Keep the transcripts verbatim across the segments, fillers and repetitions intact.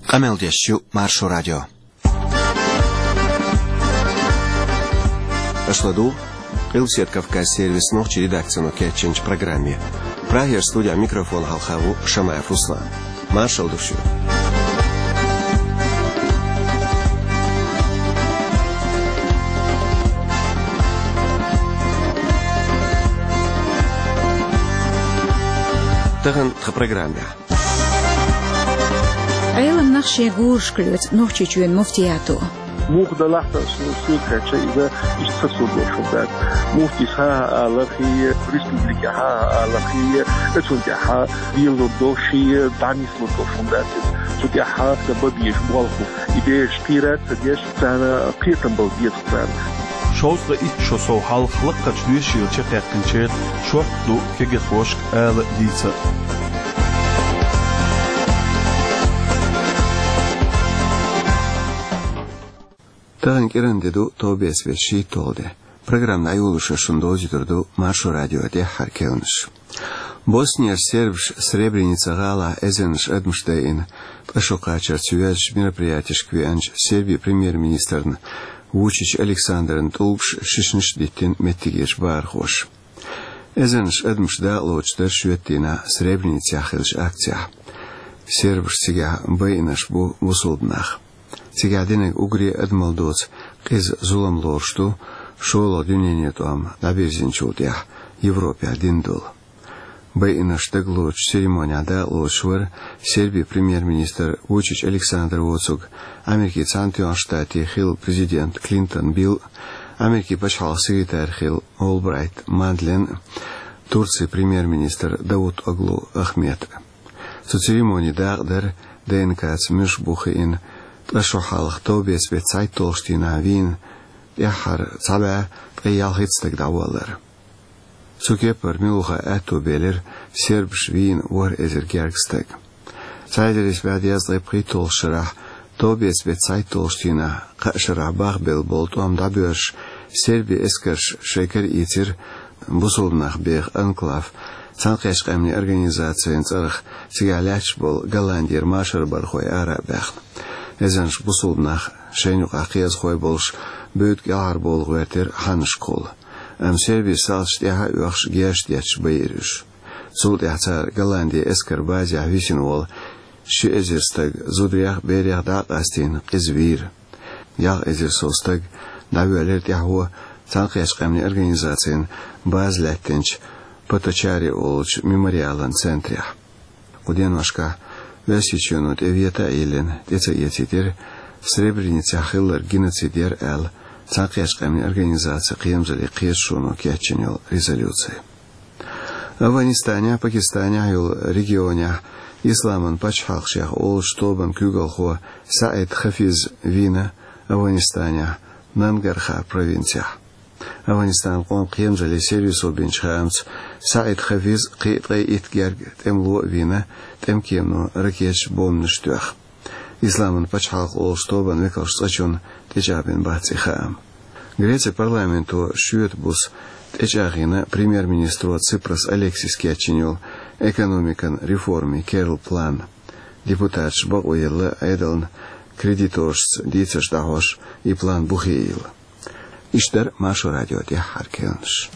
Qameldeshu Marsho Radio. Ашладу, Илсет Кавказ сервис ночи редакцию Кетченч программе. Прагер студия микрофон Халхаву Шамаев Руслан. Маршал душу. Таган в программе. Айлам нахши гуршклют ночи чуен муфтияту. موقع لحظة سوسيك إذا استفسر شدات مفتيها لقي ريسبوبليكها لقي أتونتها بيلو دوشي دانيس لو شدات توديها تبديش بالخو إذا شتيرات تديش سنة قيتم بالديت سنة شوز رئيس شو سو حال خلق كتشوي شيء تشتاق كنشير شو دو كيجت وشك آل ديسة Таган кирандеду тобес веши толде. Программа аюлуша шундозидурду Маршо радио де харкелнш. Босния сербш Сребреница гала эзенш эдмштейн. Пашокачар цюяж мероприятишквианж Сербии премьер-министр Вучич Александр Тулбш шишнш диттин меттигеш бархош. Эзенш эдмшда лочтер шветтина Сребреница хилш акция. Сербш сега байнаш бу вусулднах. Цигадинек угри адмалдоц киз зулам лоршту шола дюненету ам наберзинчулдя Европе один дол. Байнаш таглоч церемонияда лошвар Сербия премьер-министр Вучич Александр Воцуг, Америки Цантион штате хил президент Клинтон Билл, Америки пачхал секретарь хил Олбрайт Мадлен, Турции премьер-министр Давут Оглу Ахмед. Со церемонии дагдар ДНК Мишбухин Lasho halch Tobias wird Zeit durchstehen Wien, Jachar Zabe Real Hitztag Dauerler. So Keper Milcha Eto Beller Serbsch Wien war ezer Gergstag. Zeider ist wer die erste Pritol Scherach Tobias wird Zeit durchstehen Scherach Bachbel Bolto am Dabürsch Serbi Eskersch Schreker Itzer Busul nach Berg Enklav Zankresch Gemni Organisation Zerch Sigalachbol Galandier Mascher Barkhoi Arabach. Эзенш бусулнах шенюк ақиаз хой болш бөт гар болгвертер ханшкол ам сервис салш яха уахш геш дяч бейриш султ яцар Голландия эскер базя висинвол ши эзерстаг зудрях берях да астин извир яг эзерсостаг навелер яху цанқеш қамни организацион базлаттенч поточари олч мемориалан центрях уденашка Весичунут Эвиета Илен, Деца Етитер, Сребреница Хиллер, Геноцидер Эл, Цакешкамни организация Киемзали Киешуну Кетченил резолюции. Афганистане, Пакистане, Юл регионе, Исламан Пачхалшах, Ол Штобан Кюгалхо, Саид Хафиз Вина, Афганистане, Нангарха провинция. Афганистан قوم قيم جل سيريسو بين شامس سعيد خفيز قيطي إتجار تملو فينا تم كيمنو ركيش بوم نشتوخ إسلامن بچحاق أول شطوبان وكالش تشون تجابين باتي خام Греция парламенту шует бус течагина премьер-министру Ципрас Алексис Кячинюл экономикан реформи Керл план депутат Бауэлла Эдалн кредиторс дицеш дагош и план Бухеил İşler Marşo Radyo diye harkelenir.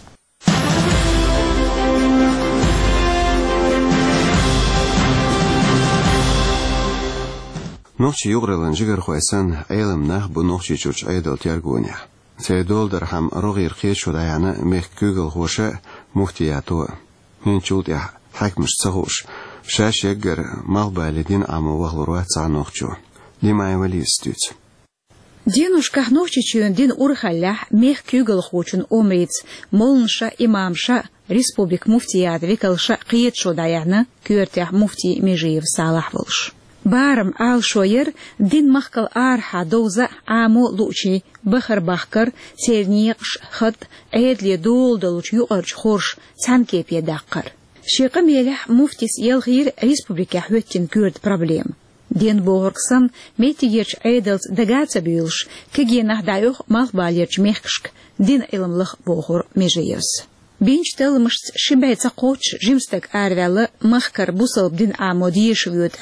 Nohçi yuğralan jigar xoysan aylamnah bu nohçi çurç aydal tiyargunya. Seydol darham rogir qiyeç odayana meh kügel xoşa muhtiyatu. Min çult ya hakmış sahoş. Şaş yaggar malbalidin amu vahlurwa tsa nohçu. Limay vali istüt. Денушках ночичун дин урхаллях мех кюгел хочун омриц молнша имамша республик муфтият викалша қиетшо даяны кюртях муфти Межиев Салах волш. Барам ал шойер дин махкал арха доуза аму лучи бахар бахкар церниqш хат эдли долдалуч юарч хорш цанкепе даққар. Шиқа мелях муфтис елгир республика хветтин кюрт проблем. Ден Боргсан метигерч эйдэлс дагаться бюлш, кегенах дайох малбалерч мехкшк, дин илмлых бохор Межиевс. Бинч телмышц шибайца коч жимстек арвялы махкар бусалб дин амодиеш вютал.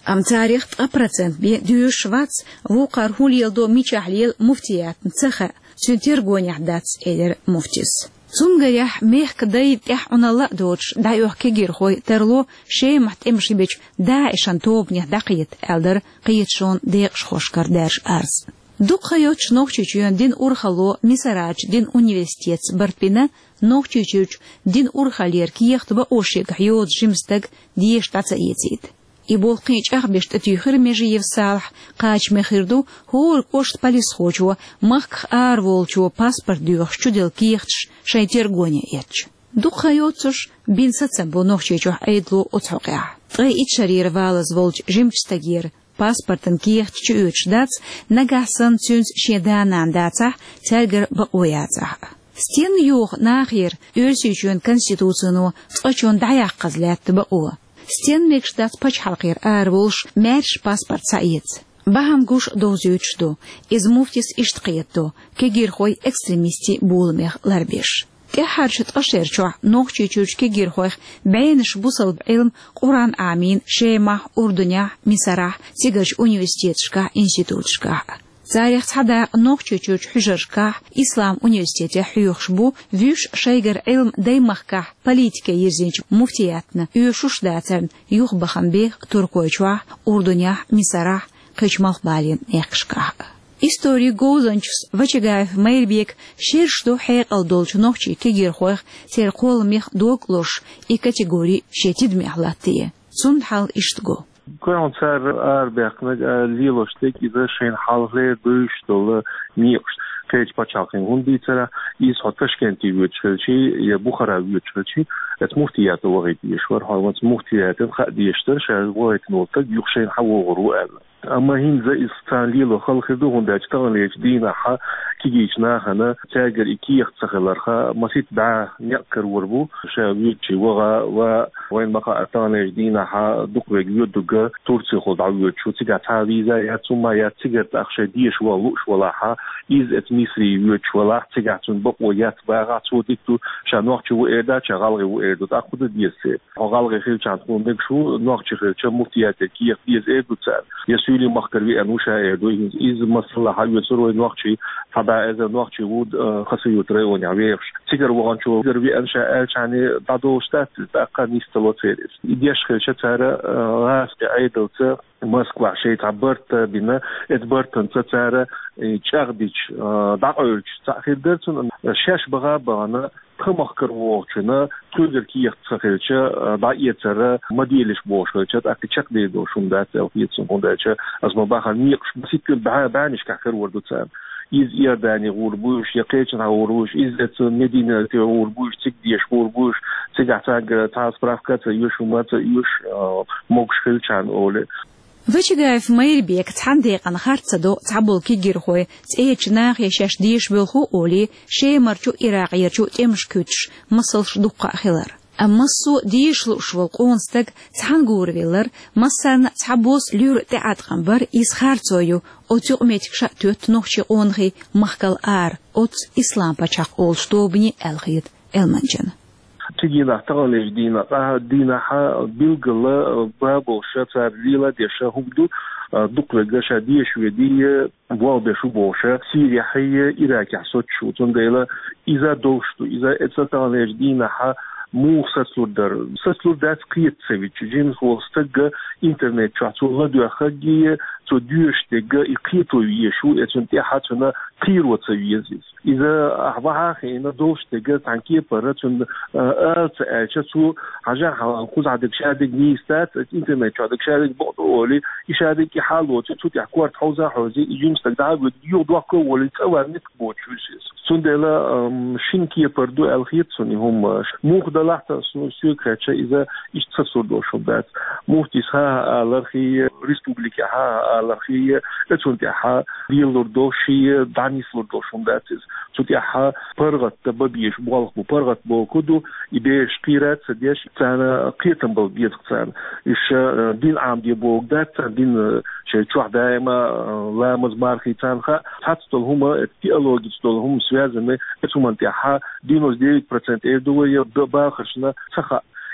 أم تاريخ أبرتن بي ديوش واتس وقار هوليل دو ميشاحليل مفتيات نتخا سنتيرغون يحدات إدر مفتيس زونغيح ميح كدايد إح أنالا دوش دايوح كيجير خوي ترلو شي محت إمشي بيش داعشان توب نيح داقيت ألدر قيت شون ديقش خوشكر دارش أرز دوق خيوتش نوخشيچون دين أورخالو ميساراج دين أونيفرسيتيت برتبينا نوخشيچوچ دين أورخالير كيخت با أوشيق حيوت جيمستق ديش تاца يتيد يبول قيچ أخبش تتيخر ميجيف صالح قاچ مخيردو هول كوشت باليس خوچو مخ آر волчو паспорт дюх чудел киехтш шайтер гоня етч دوق خيوتش بين ساتسبو نوخشيچو أيدلو أتحقيا طري إتشارير والز волч جيمستقير паспортын киехт чуюч дац нагасан цюнс шеданан дацах тягер баояцах стен юх нахир ölsüçün конституцияну цочон даяк кызлят бао стен мекштац пачхалкир арвулш мерш паспорт саиц бахам гуш дозючду из муфтис иштқиетду кегирхой экстремисти булмех ларбеш كحرشت أشيرشوا نوخشي تشوشكي جيرخوخ بينش بوصل بعلم قرآن آمين شيمح أردنيا مصرح تيجش أونيفرسيتشكا إنستيتوتشكا تاريخ تحدا نوخشي تشوش حجرشكا إسلام أونيفرسيتي حيوخشبو فيش شيجر علم دايمخكا بوليتيكا يرزينج مفتياتنا يوشوش داتن يخبخن بيخ تركويشوا أردنيا مصرح قيشمال بالين نيخشكا История Гоузанчус Вачигаев Майрбек шершту хайк алдолч нохчи кегирхох сер колмих доклош и категории шетидмехлатые. Цунхал иштго. كون صار أربعة ليلوشتك إذا شين حالة دوشتول نيوش كيج بتشاقين هم بيترا إذا تشكنتي ويتشلشي يا بخارا ويتشلشي اسمفتيات وغيت يشور هاي اسمفتيات خديشتر شال وغيت نوتك يخشين حوو غروال أما هين زي استعليلو خلق دوهم داج تغليش دينا ح كيجيشنا خنا تاجر إكيخ تخلرخا مسيت دع نيكر وربو شاويتشي وغا و وين بقى تغليش دينا ح دقوق يودق تورسي خود عويت شو تيجا تعويزا يا ثم يا تيجا تأخشى ديش ولوش ولا ح إز اتميسري يوتش ولا تيجا تنبق ويات باغا توديكتو شانوخشي وإيدا شغالغي وإيدو تأخذ ديسي غالغي خيل شانتون نكشو نوخشي خيل شمفتيات كيخ ديس إيدو تسال يسولي مخكر بي أنوشا إيدو إز مصلحة يسروي نوخشي فدا إذا نوخشي ود خسيو تريون يعويش تيجر وغانشو دربي أنشا ألشاني دادو شتات تأقا نيستلو تيريس إديش خيل شتارة غاسك عيدو تسا موسكوا شيء تعبرت بنا اتبرت انت ترى تشاغديش داقولش تاخير درتون شاش بغا بغانا تخمخكر ووچنا تودر كي يختخلش بايت ترى مديلش بوشلش اكيتشك دي دوشون دات او يتسون داتش از ما باخ نيقش بسيت بها بانش كاخر وردو تسام إز إيرداني غوربوش يقيتنا غوربوش إز ات مدينة غوربوش تكديش غوربوش تقعتاق تاس برافكات يوش ومات يوش موكش خلشان أولي Вачигаев Майрбек тхандеқан харцадо цабул кигирхой цэчнах яшаш диш белху оли шеймарчу ирaqiyarчу темшкүч масалш дуққа хилар аммасу дишлу швал қонстаг цхангурвилар массан цабус люр театқан бар из харцою отю метикша төт нохчи онхи махкал ар от ислам пачақ ол штобни алхит элманчан تجينا تغلج دينا دينا ح بيلقلا بابو شاتر ليلا ديشا هبدو دقل جشا ديش ودي بوالد شو بوشة سيريا هي إراك يحصل شو تنديلا إذا دوشتو إذا اتسالج دينا ح مو سسلور در سسلور دات قيت سويتش جيمس وستج إنترنت شاتو لدو خجي تو ديوشتج إقيتو يشو اتنتي حاتنا قيرو تسويزيز إذا أحبها خينا دوشتج تانكي برتون ألت أشتو حاجة خذ عدك شادك نيستات إنترنت شادك شادك بعض أولي يشادك حالو تتو تحكوار حوزة حوزي جيمس تقدر يودوا كولي تأوى نتبوت شوسيس سندلا شينكي بردو الخيط سني هم موخد لحظة سوكرتشا إذا إشتصور دوشوبات مفتيس ها الأخي ريسبوبليكا ها الأخي أتونتي ها بيلور دوشي دانيس لور دوشوبات تونتي ها برغت ببيش بوالق برغت بوكودو يبيش قيرات سديش تانا قيتم بالبيت تانا إيش دين عام دي بوغدات دين شيء شو دائما لا مزمار خيتانها حتى هما تيولوجي هم связаны эту мантиха девяносто девять процентов эдуя бахашна саха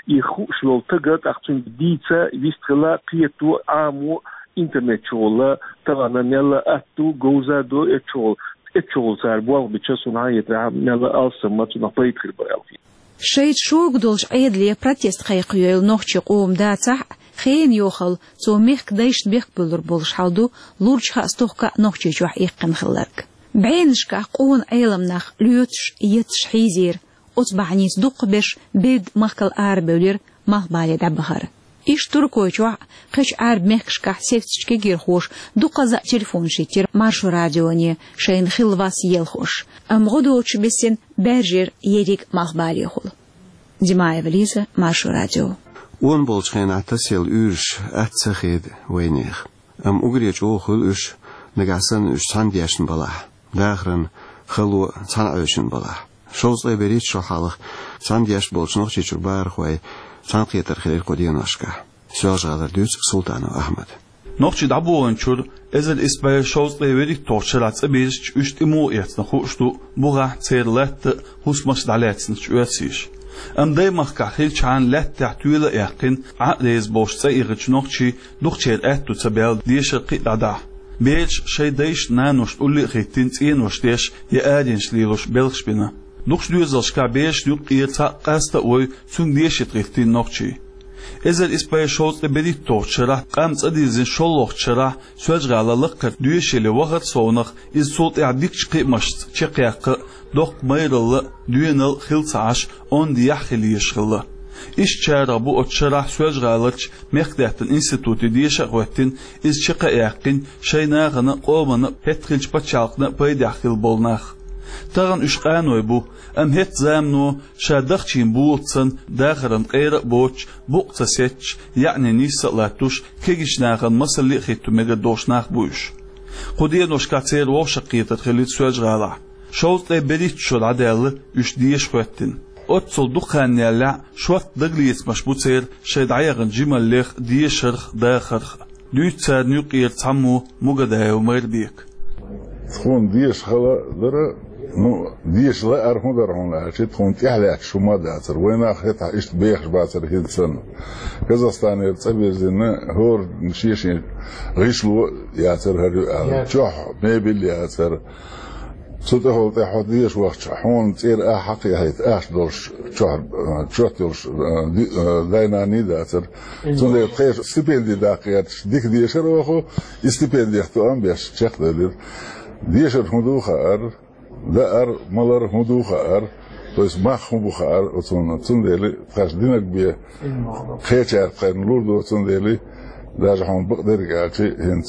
يخوش لو تقت أختون ديتا يستغلا قيتو عامو إنترنت شغل طبعا نلا أتو جوزا دو اتشغل اتشغل صار بوال بتشسون هاي ترى نلا أصلا ما تنقيت خير بالفي شيء شو قدولش عيد لي بروتست خيقيل نوخشي قوم داتح خين يوخل تو ميخ دايش بيخ بولر بولش حالدو لورج هاستوخكا نوخشي جوح إيقن خلق بعينشكا قون أيلمناخ ليوتش يتش حيزير أتبعنيس دوق بش بيد مخل آربولير مال بالي دبهر إيش تركوي جوع خش عرب مخشكا سيفتشكي جير خوش دوق زا تلفون شيتير مارشو راديوني شين خلواس يلخوش أم غدوش بسن برجير يريك مال بالي خل دماء فليزة مارشو راديو اون بولشخين اعتسيل اوش اتسخيد وينيخ ام اغريج اوخل اوش نگاسن اوش ساندياشن بلاح داخرن خلو سانعوشن بلاح شوزلي بريد شو حالخ ساندياش بولشنوخ چيچر بار خوي سانقيتر خليل قدينوشكا سواج غادر دوز سلطانو احمد نوخچي دابو انچور ازل اسبايل شوزلي بريد توچرات بيش اوشت امو يتن خوشتو بوغا تيرلت هوسمش دالاتن چواتسيش ام داي مخكا خيل چان لات تحتويل يقين عقليز بوش سايغچ نوخچي دوخچير اتو تبال ديشقي دادا بيش شي دايش نانوش اولي خيتين تينوش ديش يادينش ليلوش بلخش بنا دوخش دوزلشكا بيش دوق يتا قاستا اوي تون ديش يتغيتين نوخچي ازل اسباي شوز لبدي توچرا قامص اديزن شولوخچرا سوجغاللق دويشلي وقت سونخ از صوت اعديك چقي مشت چقيق دوق ميرل دوينل خلصاش اون ديخلي يشغل إيش شارع بو أتشرح سوج غالتش مخدعت الإنستيتوت ديش أقوتين إز شقا يقين شينا غنا قومنا بتخلش بتشالقنا بيدخل بولناخ تغن إشقانوي بو أم هت زامنو شادخشين بوتسن داخرن قيرق بوش بوقت سيتش يعني نيسا لاتوش كيجش ناغن مسلي خيتو ميغا دوشناخ بوش قدية نوشكاتير وشقيتر خليت سوج غالع شوط لي بريت شو العدالة إش ديش خوتين أتصل دخان يلا شوفت دغليس مشبوتير شيد عيغن جمال ليخ ديشرخ داخرخ دوتسار نيوقير تسمو مقدها ومير بيك تكون ديش خلا درا نو ديش لا أرهم درهم لا شيء تكون تحلق شو ما داتر وين أخذت إيش بيخ باتر هيد سنة كازاخستان يرتبي زنا هور نشيشين غيشلو ياتر هر جح ميبل ياتر صدق هو تحديش وقت حون تصير أحقي هيت أش دورش شهر شهرش داينا نيداتر صدق تخير ستيبندي داقيات ديك ديشر وخو ستيبندي اختوام بيش شخ دليل ديشر هدو خار دار ملر هدو خار تويس ماخ هدو خار وصون صندلي تخش دينك بيه خيشار قن لوردو صندلي داج حون بقدر قالتي هنت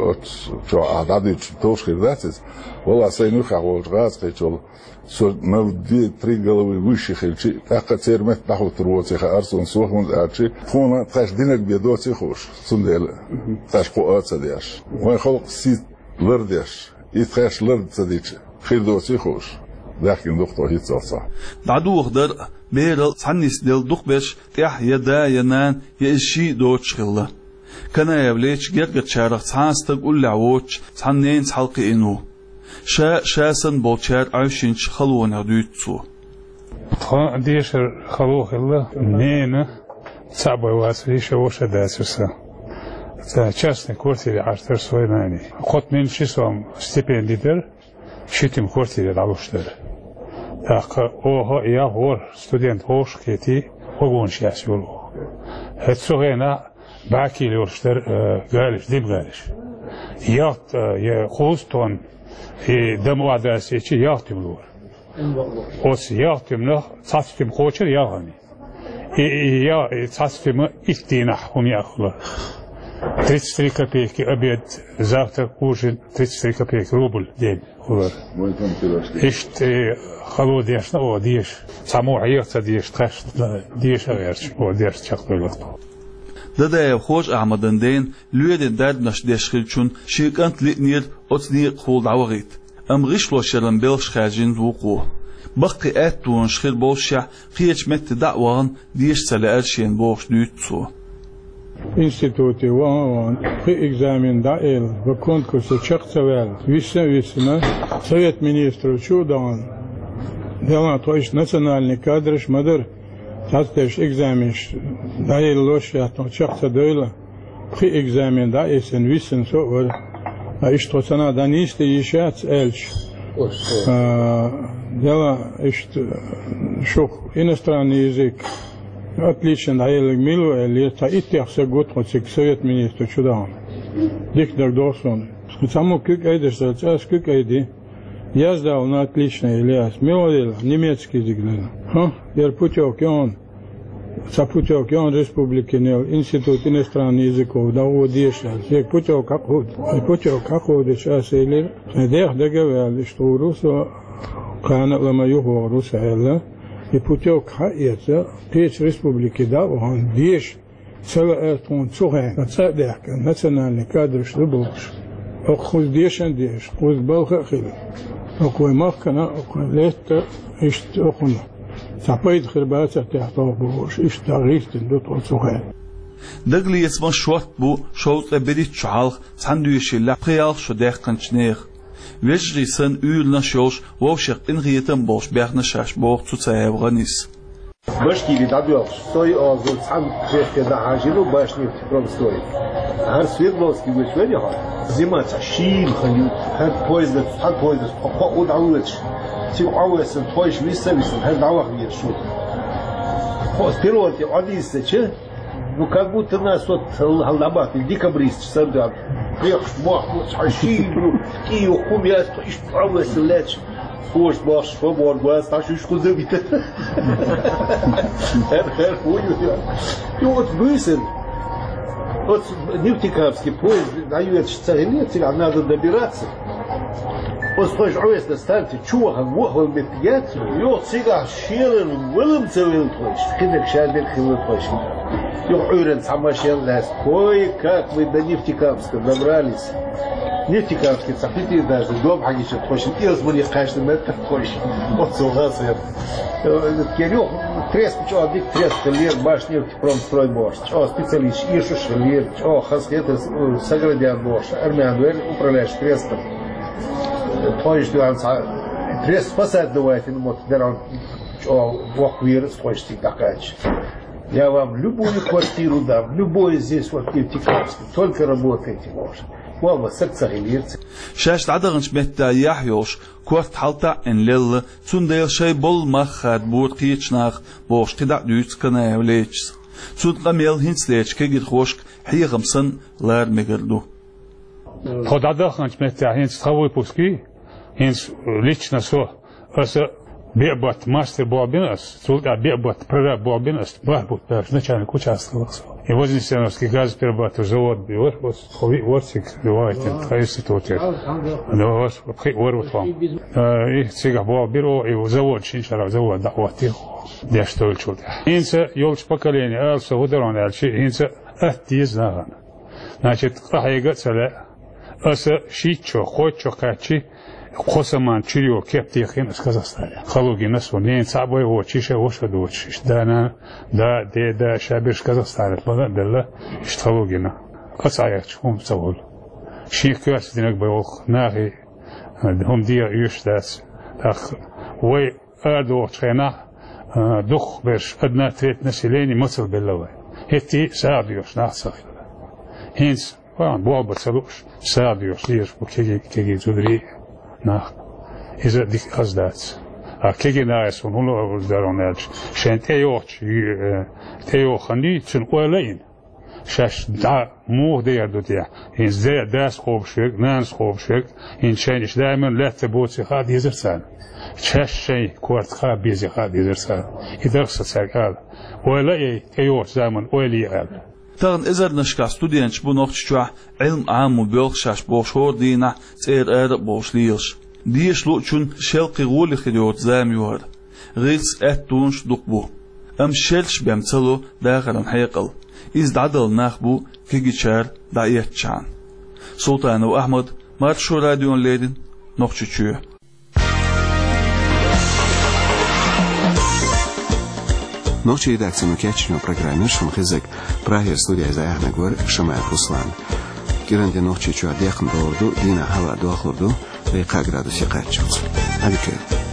شو عدد توش خيراتس والله سينو خاول غاز خيتول سو نودي تري قلوي وشي خيلتي تاقا تيرمت تاخو تروتي خارسون سوخون قالتي فونا تاش دينك بيدوتي خوش صندل تاش قوات سدياش وين خلق سيت لردياش يتخاش لرد سديتش خير دوتي خوش لكن دكتور هيت صح دعدو خدر بيرل تحنيس ديل دقبش تيح يدا ينان يشي دوتش خلا كان يبليش جرجت شارخ تحاستق قول لعوش تحنين تحلقي إنو شا شاسن بولشار عشينش خلونا عدويتسو تخان ديشر خلوه الله نينا صعبة واسريشة وش داسرسا تشاسن كورتي عشر سويناني قط من شسوم ستيبنديدر شتم كورتي العلوشتر تاق اوه يا هور ستودنت هوش كيتي هوغونش ياسيولو هتسوغينا باكي لورشتر غالش ديب غالش يات يا خوستون في دم وعداسي شي ياتم لور اوس ياتم نخ تصفم خوشر ياغني يا تصفم اتينح هم ياخلا тридцать три копейки обед завтра ужин тридцать три копейки рубль день хулар ишт холодяшна о диш само аёрта диш траш диш аёрч о диш чакдолот دادا خوش أحمدن دين لويدن داد نش دشخلشون شيكانت لنير أتني قول دعوغيت أم غيش لو شرن بيلش خارجين وقوه بقي أتون شخير بوشع قيش مت دعوان ديش سلأرشين بوش دوتسو Институте вон при экзамен даил в конкурсе чакцавел висна висна совет министров чудан дела то есть национальный кадр шмадр تاستش إكزامش دايل لوش ياتو شخص دويلة في إكزامين دا إسن ويسن سوور إشتو سنة دانيست يشات إلش دела إشت شوف иностранный язык отлично дайл милу или та итях се год хоть совет министр чудо дик дар досон само как айдеш сейчас как айди я сдал на отлично Ильяс мило немецкий язык ха я путёк он Сапутёк, он республики нел, институт иностранных языков, да удешься. Я путёк как ход, путёк как ход сейчас или, дех договорились, что у руса кана лама юго руса элла, и путёк хаится, печь республики да, он деш, целый этот он цугай, нацадех, национальный кадр, что больше. Охуз дешен деш, хуз балха хил, охуй махкана, охуй лето, ишт охуна. Сапайд хрбаца тяхтов буш, иштагистин до тоцугай. Дагли яцман шорт бу шоут лебери чалх, сандуиши лаприал шодех канчнех. Вежри сан уйлна шош, вошек инриетен бош бяхна шаш бох цуцаевганис. Башки видадуал, стой озул сам крепко да хажину башни пром стоит. Ар Свердловский вышвели ха. Зима шил ханю, хат поезд, хат поезд, по удалыч. Тим ауэсэн тойш виса виса, хэр давах нет шут. Вперед, одисса, че? Ну, как будто нас вот лабат, декабрист, сардат. Приехал, мах, шашилу, кию, хумяс, тойш ауэсэн леч. Кош, баш, швабор, глаз, так что шку забита. Хэр, хэр, хуйю. И вот высен. Вот Нефтекамский поезд, дают царилец, а надо добираться. Вот стоишь овес на станции, чуаха, мохал метьят, йо цига шерен, вылым целый твоиш, хидек шадек хилы твоиш. Йо уйрен самашен лес, кое-как мы до Нефтекамска добрались. Нефтекамский цапити даже дом хагиша твоиш, и размани каждый метр твоиш. Вот согласен. Керюх, треск, чё, одних треск, лет, баш нефтепромстрой может, чё, специалист, ишуш, лет, чё, хасхеты, саградян может, армян, управляешь треском. Тойш дуан трес спасать давайте, вот деран бог вир хочет такач. Я вам любую квартиру дам, любой здесь вот Нефтекамский, только работайте может. والله سكت غيرت شاش عدغنش متى يحيوش كورت حالتا ان لل تنديل شي بول مخاد بور قيچناخ بوش قدا دوت كنا وليچ تون قميل هنسليچ كيد خوشك حيغمسن لار ميگردو خود عدغنش متى هنس خوي بوسكي هنس ليچنا سو اس بيبات ماستر بوبينس تول بيبات прораб бобинас бахбут начальник участвовался. И возле Сеновский газоперерабатывающий завод бьет, вот Ворсик бывает, институте. Да, вот, вот вам. И сега был бюро, и завод, шинчара, завод, да, вот их, да, что ли, чудо. Инца, елч поколение, ался, ударон, альчи, инца, атти знаган. Значит, ахайга целя, аса шичо, хочо, качи, خصمان چیو کپتی خین از کازاستان. خالوگی نسو نین صعبه و چیشه وش دوچش دانا دا ده دا شابش کازاستان بلا بلا اشتخالوگی نا. قصایت شوم سوال. شیخ کاس دینک بیوخ ناهی هم دیا یوش داس. اخ وی آدو چینا دخ برش ادنا تريت نسيليني مثل بالله. هتي سابيوش ناصر. هنس وان بوابة سلوش سابيوش ليش بكيجي كيجي تدري. نخ إذا ديك أزدات أكيد ناس ونقول دارون إيش شن تيوش تيوخ خني تشن قليل شش دا مو دير دوتيا إن زي داس خوب شيك ناس خوب شيك إن شيء دائما لا تبوت خاد يزرسان شش شيء كورت خاد بيزي خاد يزرسان إذا خصت هذا ولا تيوش دائما ولي هذا تغن إزر نشكا ستودينش بو نوختشوا علم عام وبيلخشاش بوشور دينا سير إر بوش ليش ديش لوچون شلقي غولي خديوت زاميوهر غيس اتونش دقبو ام شلش بيمتلو داخلن حيقل إز دعدل ناخبو كيجيشار دايتشان سلطان وأحمد مارشو راديون ليدن نوختشوا Ночи редакцию Кячину программе Шумхизек Прагер студия Заягнагор Шамаев Руслан. Киранде ночи чуадехан доорду Дина Хава дуахлурду Рейка градуси Качуц. Абикер.